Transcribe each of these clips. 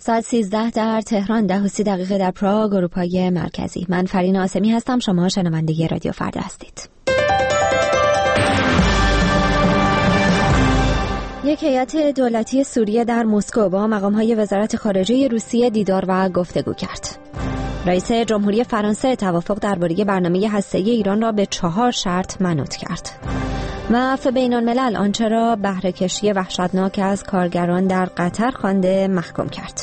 ساعت 13 در تهران، 10:30 در پراگ، اروپای مرکزی. من فرین آسمی هستم. شما شنونده رادیو فردا هستید. یک هیئت دولتی سوریه در مسکو با مقام‌های وزارت خارجه روسیه دیدار و گفتگو کرد. رئیس جمهوری فرانسه توافق درباره برنامه هسته‌ای ایران را به 4 شرط منوط کرد. و عفو بین‌الملل آنچه را بهره‌کشی وحشتناک از کارگران در قطر خوانده محکوم کرد.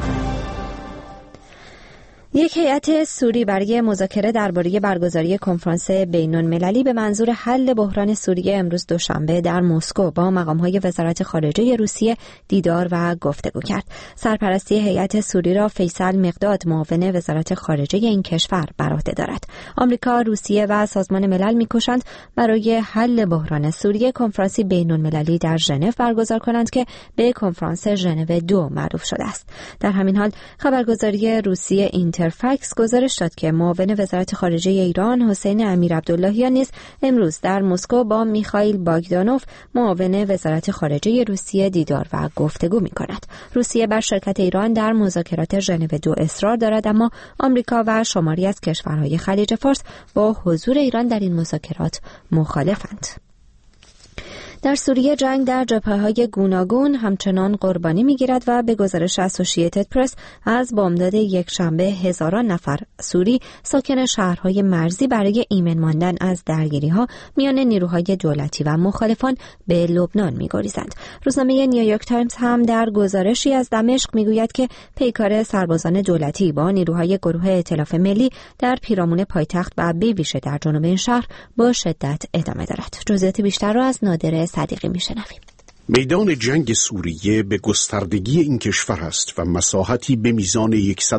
یک هیئت سوری برای مذاکره درباره برگزاری کنفرانس بین‌المللی به منظور حل بحران سوریه امروز دوشنبه در مسکو با مقام‌های وزارت خارجه روسیه دیدار و گفتگو کرد. سرپرستی هیئت سوری را فیصل مقداد، معاون وزارت خارجه این کشور، بر عهده دارد. آمریکا، روسیه و سازمان ملل می‌کوشند برای حل بحران سوریه کنفرانسی بین‌المللی در ژنو برگزار کنند که به کنفرانس ژنو 2 معروف شده است. در همین حال خبرگزاری روسیه فکس گزارش داد که معاون وزارت خارجه ایران حسین امیرعبداللهیان نیز امروز در مسکو با میخائیل باگدانوف، معاون وزارت خارجه روسیه، دیدار و گفتگو می‌کند. روسیه بر شرکت ایران در مذاکرات ژنو 2 اصرار دارد، اما آمریکا و شماری از کشورهای خلیج فارس با حضور ایران در این مذاکرات مخالفند. در سوریه جنگ در جبهه‌های گوناگون همچنان قربانی می‌گیرد و به گزارش اسوسییتد پرس از بامداد یکشنبه هزاران نفر سوری ساکن شهرهای مرزی برای ایمن ماندن از درگیری‌ها میان نیروهای دولتی و مخالفان به لبنان می‌گریزند. روزنامه نیویورک تایمز هم در گزارشی از دمشق می‌گوید که پیکار سربازان دولتی با نیروهای گروه ائتلاف ملی در پیرامون پایتخت و به ویژه در جنوب این شهر با شدت ادامه دارد. جزئیات بیشتر را از نادر صدیقی میشنویم. میدان جنگ سوریه به گستردگی این کشور است و مساحتی به میزان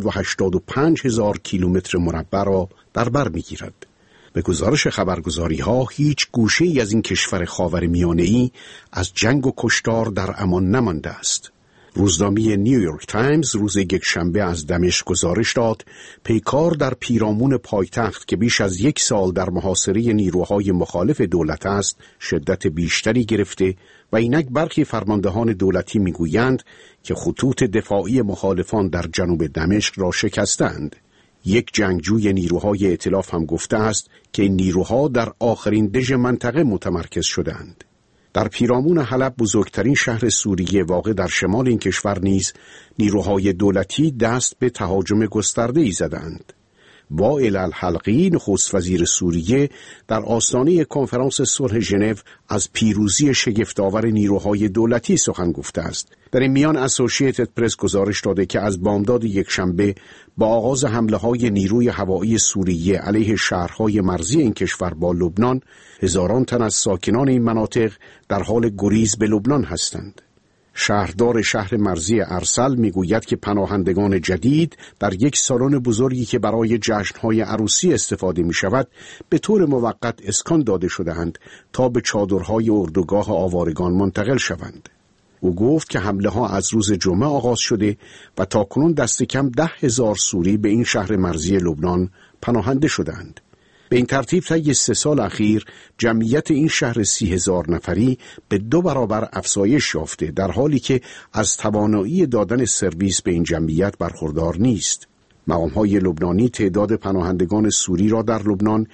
185,000 کیلومتر مربع را در بر میگیرد. به گزارش خبرگزاری‌ها هیچ گوشه‌ای از این کشور خاورمیانه‌ای از جنگ و کشتار در امان نمانده است. روزنامه نیویورک تایمز روز یکشنبه از دمشق گزارش داد پیکار در پیرامون پایتخت که بیش از 1 سال در محاصره نیروهای مخالف دولت است شدت بیشتری گرفته و اینک برخی فرماندهان دولتی میگویند که خطوط دفاعی مخالفان در جنوب دمشق را شکستند. یک جنگجوی نیروهای ائتلاف هم گفته است که این نیروها در آخرین دژ منطقه متمرکز شدند. در پیرامون حلب، بزرگترین شهر سوریه واقع در شمال این کشور نیز نیروهای دولتی دست به تهاجم گسترده‌ای زدند. وائل الحلقی، نخست وزیر سوریه، در آستانه کنفرانس صلح ژنو از پیروزی شگفت‌آور نیروهای دولتی سخن گفته است. در این میان اسوسییتد پرس گزارش داده که از بامداد یکشنبه با آغاز حمله‌های نیروی هوایی سوریه علیه شهرهای مرزی این کشور با لبنان، هزاران تن از ساکنان این مناطق در حال گریز به لبنان هستند. شهردار شهر مرزی ارسل میگوید که پناهندگان جدید در یک سالن بزرگی که برای جشن‌های عروسی استفاده می‌شود به طور موقت اسکان داده شده‌اند تا به چادرهای اردوگاه آوارگان منتقل شوند. او گفت که حمله‌ها از روز جمعه آغاز شده و تاکنون دست کم 10,000 سوری به این شهر مرزی لبنان پناهنده شدند. به این ترتیب طی 3 سال اخیر جمعیت این شهر 30,000 نفری به 2 برابر افزایش یافته، در حالی که از توانایی دادن سرویس به این جمعیت برخوردار نیست. مقام‌های لبنانی تعداد پناهندگان سوری را در لبنان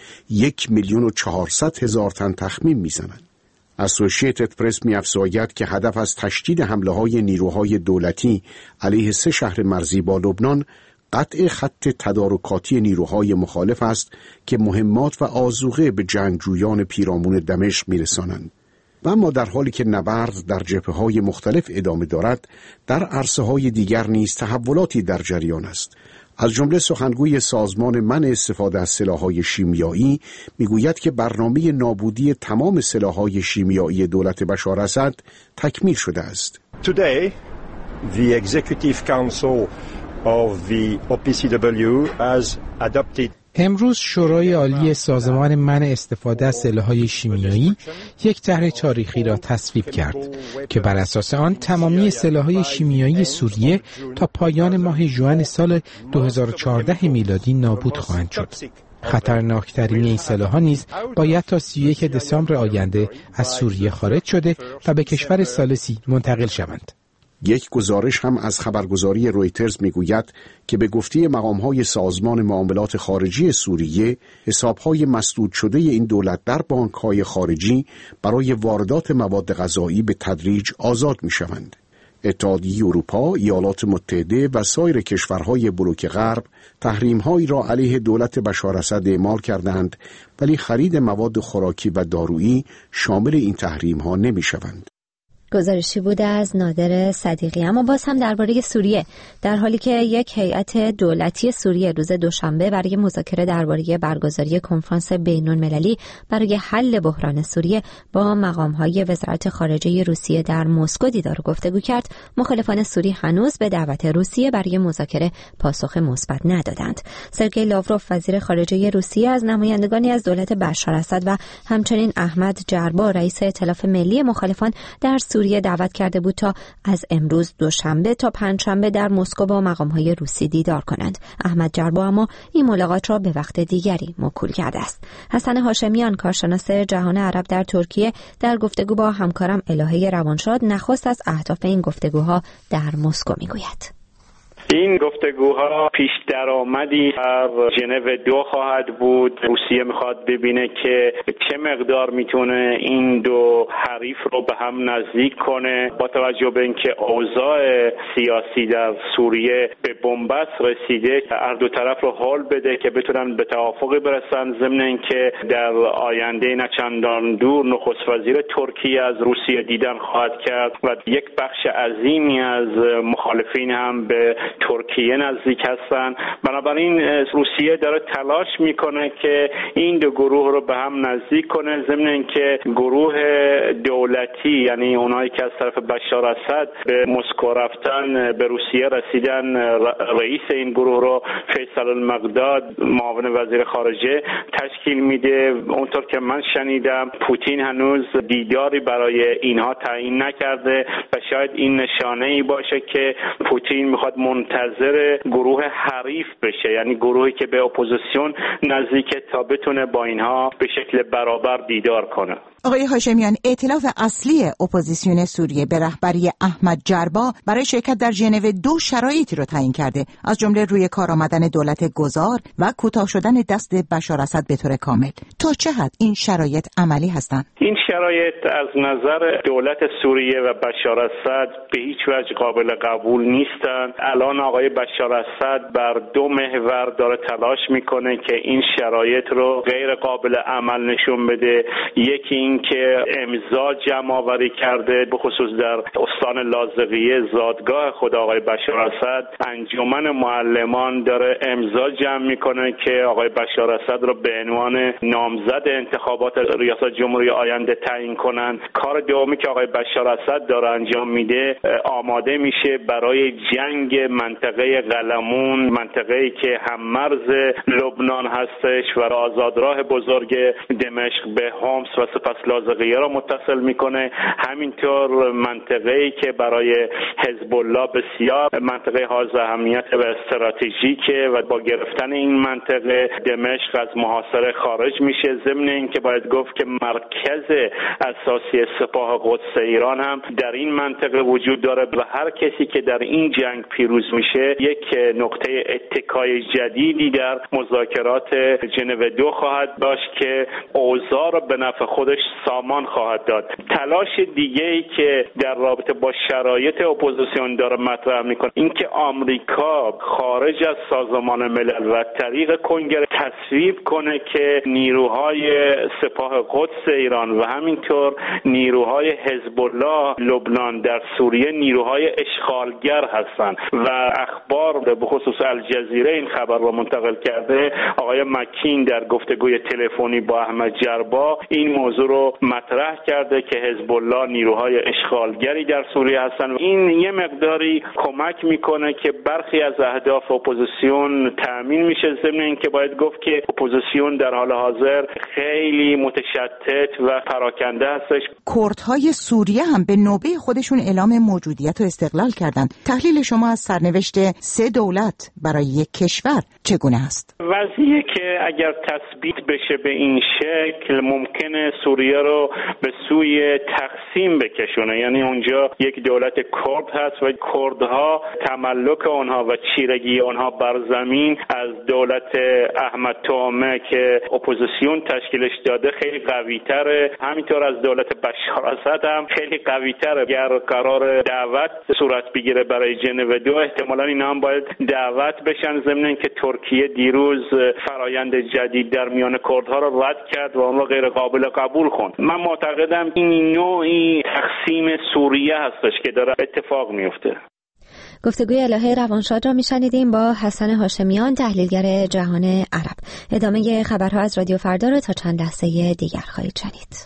1,400,000 تن تخمین می‌زنند. اسوسییتد پرس می‌افزاید که هدف از تشدید حمله‌های نیروهای دولتی علیه 3 شهر مرزی با لبنان قطع خط تدارکاتی نیروهای مخالف است که مهمات و آذوقه به جنگجویان پیرامون دمشق می‌رسانند. و اما در حالی که نبرد در جبهه‌های مختلف ادامه دارد، در عرصه‌های دیگر نیز تحولاتی در جریان است. از جمله سخنگوی سازمان منع استفاده از سلاح‌های شیمیایی میگوید که برنامه نابودی تمام سلاح‌های شیمیایی دولت بشار اسد تکمیل شده است. Today, the Executive Council of the OPCW has adopted امروز شورای عالی سازمان منع استفاده از سلاح‌های شیمیایی یک طرح تاریخی را تصویب کرد که بر اساس آن تمامی سلاح‌های شیمیایی سوریه تا پایان ماه ژوئن سال 2014 میلادی نابود خواهند شد. خطرناکترین این سلاح‌ها نیز باید تا 31 دسامبر آینده از سوریه خارج شده و به کشور ثالثی منتقل شوند. یک گزارش هم از خبرگزاری رویترز میگوید که به گفته مقام‌های سازمان معاملات خارجی سوریه، حساب‌های مسدود شده این دولت در بانک‌های خارجی برای واردات مواد غذایی به تدریج آزاد می‌شوند. اتحادیه اروپا، ایالات متحده و سایر کشورهای بلوک غرب تحریم‌هایی را علیه دولت بشار اسد اعمال کردند، ولی خرید مواد خوراکی و دارویی شامل این تحریم‌ها نمی‌شوند. گزارشی بوده از نادر صدیقی. اما باز هم درباره سوریه، در حالی که یک هیئت دولتی سوریه روز دوشنبه برای مذاکره درباره برگزاری کنفرانس بین‌المللی برای حل بحران سوریه با مقام‌های وزارت خارجه روسیه در مسکو دیدار و گفتگو کرد، مخالفان سوری هنوز به دعوت روسیه برای مذاکره پاسخ مثبت ندادند. سرگئی لاوروف وزیر خارجه روسیه از نمایندگانی از دولت بشار اسد و همچنین احمد جربا رئیس ائتلاف ملی مخالفان در سوریه دعوت کرده بود تا از امروز دوشنبه تا پنجشنبه در مسکو با مقام‌های روسی دیدار کنند. احمد جربا اما این ملاقات را به وقت دیگری موکول کرده است. حسن هاشمیان، کارشناس جهان عرب در ترکیه، در گفتگو با همکارم الهه روانشاد نخست از اهداف این گفتگوها در مسکو میگوید. این گفتگوها پیش درآمدی در ژنو 2 خواهد بود. روسیه میخواد ببینه که چه مقدار میتونه این دو حریف رو به هم نزدیک کنه، با توجه به اینکه اوضاع سیاسی در سوریه به بنبست رسیده، هر دو طرف رو حل بده که بتونن به توافقی برسن، ضمن اینکه در آینده نه چندان دور نخست وزیر ترکیه از روسیه دیدن خواهد کرد و یک بخش عظیمی از مخالفین هم به ترکیه نزدیک هستن. بنابراین روسیه داره تلاش میکنه که این دو گروه رو به هم نزدیک کنه، ضمن اینکه گروه دولتی، یعنی اونایی که از طرف بشار اسد به مسکو رفتن، به روسیه رسیدن، رئیس این گروه رو فیصل المقداد، معاون وزیر خارجه، تشکیل میده. اونطور که من شنیدم پوتین هنوز دیداری برای اینها تعیین نکرده و شاید این نشانه ای باشه که پوتین میخواد منتظر گروه حریف بشه، یعنی گروهی که به اپوزیسیون نزدیکه تا بتونه با اینها به شکل برابر دیدار کنه. آقای هاشمیان، ائتلاف اصلی اپوزیسیون سوریه به رهبری احمد جربا برای شرکت در ژنو 2 شرایطی رو تعیین کرده، از جمله روی کار آمدن دولت گذار و کوتاه شدن دست بشار اسد به طور کامل. تا چه حد این شرایط عملی هستند؟ این شرایط از نظر دولت سوریه و بشار اسد به هیچ وجه قابل قبول نیستند. الان آقای بشار اسد بر 2 محور داره تلاش میکنه که این شرایط رو غیر قابل عمل نشون بده. یکی این که امضا جمع آوری کرده، به خصوص در استان لاذقیه، زادگاه خود آقای بشار اسد، انجمن معلمان داره امضا جمع میکنه که آقای بشار اسد رو به عنوان نامزد انتخابات ریاست جمهوری آینده تعیین کنن. کار دومی که آقای بشار اسد داره انجام میده، آماده میشه برای جنگ منطقه قلمون، منطقه‌ای که هم مرز لبنان هستش و آزادراه بزرگ دمشق به حمص و سپس لاذقیه را متصل میکنه. همینطور منطقه‌ای که برای حزب الله بسیار منطقه حائز اهمیت و استراتژیکه و با گرفتن این منطقه دمشق از محاصره خارج میشه. ضمن اینکه باید گفت که مرکز اساسی سپاه قدس ایران هم در این منطقه وجود داره و هر کسی که در این جنگ پیروز میشه یک نقطه اتکای جدیدی در مذاکرات ژنو 2 خواهد داشت که اوضاع را به نفع خودش سامان خواهد داد. تلاش دیگه‌ای که در رابطه با شرایط اپوزیسیون داره مطرح میکنه اینکه آمریکا خارج از سازمان ملل و طریق کنگره تصویب کنه که نیروهای سپاه قدس ایران و همینطور نیروهای حزب الله لبنان در سوریه نیروهای اشغالگر هستند و اخبار به خصوص الجزیره این خبر را منتقل کرده. آقای مکین در گفتگوی تلفنی با احمد جربا این موضوع رو مطرح کرده که حزب الله نیروهای اشغالگری در سوریه هستند. این یه مقداری کمک میکنه که برخی از اهداف اپوزیسیون تامین میشه، ضمن اینکه باید گفت گفت که اپوزیسیون در حال حاضر خیلی متشتت و پراکنده هستش. کردهای سوریه هم به نوبه خودشون اعلام موجودیت و استقلال کردند. تحلیل شما از سرنوشت 3 دولت برای یک کشور چگونه است؟ وضعیه که اگر تثبیت بشه به این شکل ممکنه سوریه رو به سوی تقسیم بکشونه، یعنی اونجا یک دولت کرد هست و کردها تملک آنها و چیرگی آنها بر زمین از دولت احمد تومه که اپوزیسیون تشکیلش داده خیلی قوی‌تره، همینطور از دولت بشار اسد هم خیلی قوی‌تره. اگر قرار دعوت صورت بگیره برای ژنو 2 احتمالاً اینا هم باید دعوت بشن، ضمن که ترکیه دیروز فرایند جدید در میان کردها رو رد کرد و اون رو غیر قابل قبول خوند. من معتقدم این نوعی تقسیم سوریه هستش که داره اتفاق میفته. گفتگوی الهه روانشاد را میشنیدیم با حسن هاشمیان، تحلیلگر جهان عرب. ادامه خبرها از رادیو فردا را تا چند لحظه دیگر خواهید شنید.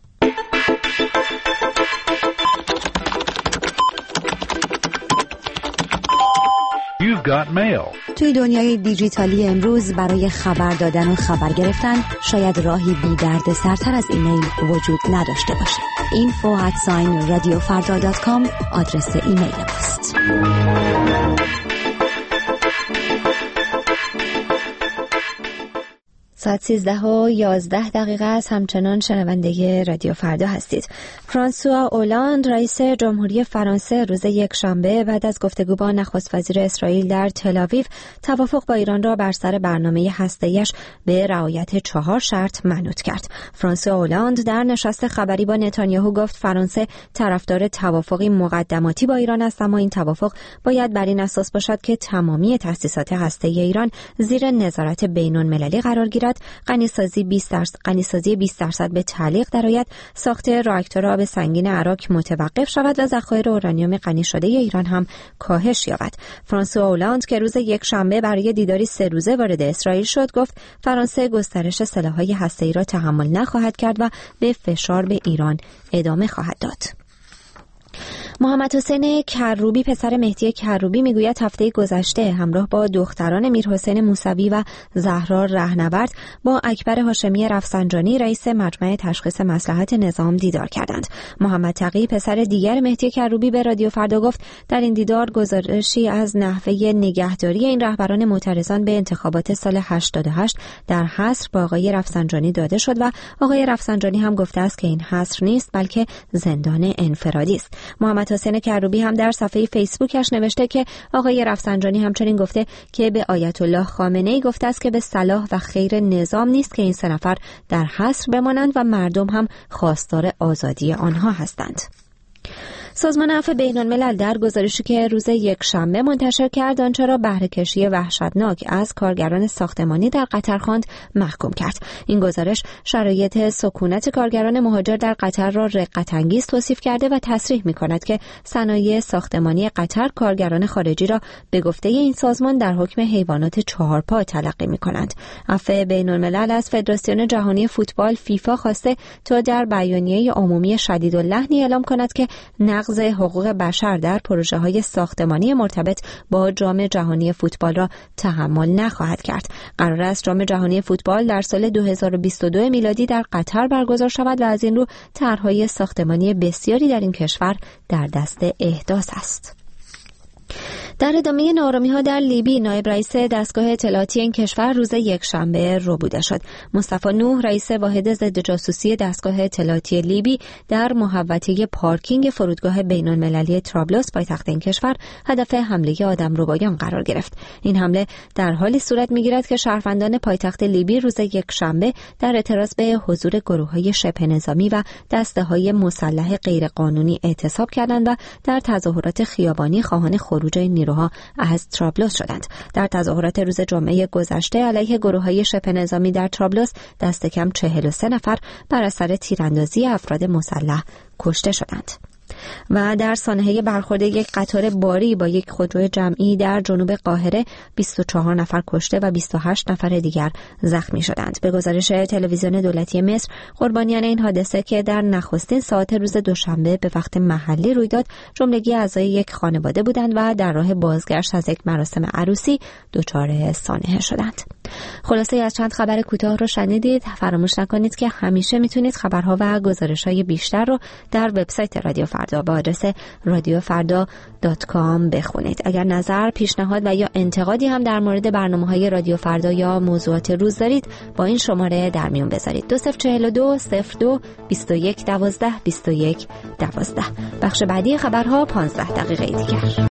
You've got mail. توی دنیای دیجیتالی امروز برای خبر دادن و خبر گرفتن شاید راهی بی درد سرتر از ایمیل وجود نداشته باشه. info@radiofarda.com آدرس ایمیل ماست. ساعت 13:11 است. همچنان شنونده رادیو فردا هستید. فرانسوا اولاند رئیس جمهوری فرانسه روز یکشنبه بعد از گفتگو با نخست وزیر اسرائیل در تل‌آویو توافق با ایران را بر سر برنامه هسته‌ایش به رعایت 4 شرط منوط کرد. فرانسوا اولاند در نشست خبری با نتانیاهو گفت فرانسه طرفدار توافقی مقدماتی با ایران است، اما این توافق باید بر این اساس باشد که تمامی تأسیسات هسته‌ای ایران زیر نظارت بین‌المللی قرار گیرد، غنیسازی 20% به تعلیق درآید، ساخت راکتور آب سنگین عراق متوقف شود و ذخایر اورانیوم غنی شده ایران هم کاهش یابد. فرانسوا اولاند که روز یکشنبه برای دیداری 3 روزه وارد اسرائیل شد گفت فرانسه گسترش سلاح‌های هسته‌ای را تحمل نخواهد کرد و به فشار به ایران ادامه خواهد داد. محمد حسین کروبی پسر مهدی کروبی میگوید هفته گذشته همراه با دختران میرحسین موسوی و زهرا رهنورد با اکبر هاشمی رفسنجانی رئیس مجمع تشخیص مصلحت نظام دیدار کردند. محمد تقی پسر دیگر مهدی کروبی به رادیو فردا گفت در این دیدار گزارشی از نحوه نگهداری این رهبران معترضان به انتخابات سال 88 در حصر با آقای رفسنجانی داده شد و آقای رفسنجانی هم گفته است که این حصر نیست بلکه زندان انفرادی است. محمد حسین کروبی هم در صفحه فیسبوکش نوشته که آقای رفسنجانی همچنین گفته که به آیت الله خامنه‌ای گفته است که به صلاح و خیر نظام نیست که این 3 نفر در حصر بمانند و مردم هم خواستار آزادی آنها هستند. سازمان عفو بین‌الملل در گزارشی که روز یکشنبه منتشر کرد آنچه را بهره‌کشی وحشتناک از کارگران ساختمانی در قطر خواند محکوم کرد. این گزارش شرایط سکونت کارگران مهاجر در قطر را رقت‌انگیز توصیف کرده و تصریح می‌کند که صنایع ساختمانی قطر کارگران خارجی را به گفته این سازمان در حکم حیوانات 4 پا تلقی می‌کنند. عفو بین‌الملل از فدراسیون جهانی فوتبال فیفا خواسته تا در بیانیه عمومی شدیداللحنی اعلام کند که نقض حقوق بشر در پروژه‌های ساختمانی مرتبط با جام جهانی فوتبال را تحمل نخواهد کرد. قرار است جام جهانی فوتبال در سال 2022 میلادی در قطر برگزار شود و از این رو طرح‌های ساختمانی بسیاری در این کشور در دست احداث است. در ادامه ناآرامی‌ها در لیبی نایب رئیس دستگاه اطلاعاتی این کشور روز یکشنبه ربوده شد. مصطفی نوح رئیس واحد ضد جاسوسی دستگاه اطلاعاتی لیبی در محوطه پارکینگ فرودگاه بین‌المللی طرابلس پایتخت این کشور هدف حمله آدمربایان قرار گرفت. این حمله در حالی صورت می‌گیرد که شهروندان پایتخت لیبی روز یکشنبه در اعتراض به حضور گروه‌های شبه نظامی و دسته‌های مسلح غیرقانونی اعتصاب کردند و در تظاهرات خیابانی خواهان خروج نیروها از طرابلس شدند. در تظاهرات روز جمعه گذشته علیه گروه‌های شبه نظامی در طرابلس دست کم 43 نفر بر اثر تیراندازی افراد مسلح کشته شدند. و در سانحه برخورد یک قطار باری با یک خودرو جمعی در جنوب قاهره 24 نفر کشته و 28 نفر دیگر زخمی شدند. به گزارش تلویزیون دولتی مصر، قربانیان این حادثه که در نخستین ساعات روز دوشنبه به وقت محلی روی داد، جملگی اعضای یک خانواده بودند و در راه بازگشت از یک مراسم عروسی دچار سانحه شدند. خلاصه از چند خبر کوتاه رو شنیدید. فراموش نکنید که همیشه میتونید خبرها و گزارش‌های بیشتر رو در وبسایت رادیو فردا با آدرس radiofarda.com بخونید. اگر نظر، پیشنهاد و یا انتقادی هم در مورد برنامه‌های رادیو فردا یا موضوعات روز دارید، با این شماره در میون بذارید: 2042 02 21 12 21 12. بخش بعدی خبرها 15 دقیقه دیگر.